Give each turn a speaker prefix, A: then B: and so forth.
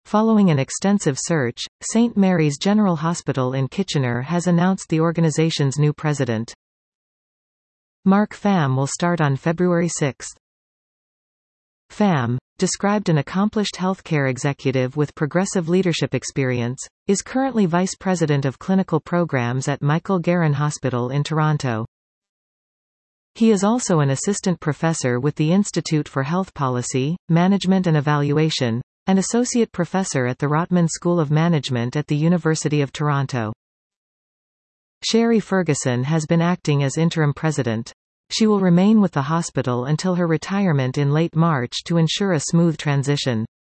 A: Following an extensive search, St. Mary's General Hospital in Kitchener has announced the organization's new president. Mark Pham will start on February 6. Pham, described an accomplished healthcare executive with progressive leadership experience, is currently Vice President of Clinical Programs at Michael Garron Hospital in Toronto. He is also an assistant professor with the Institute for Health Policy, Management and Evaluation, and associate professor at the Rotman School of Management at the University of Toronto. Sherry Ferguson has been acting as interim president. She will remain with the hospital until her retirement in late March to ensure a smooth transition.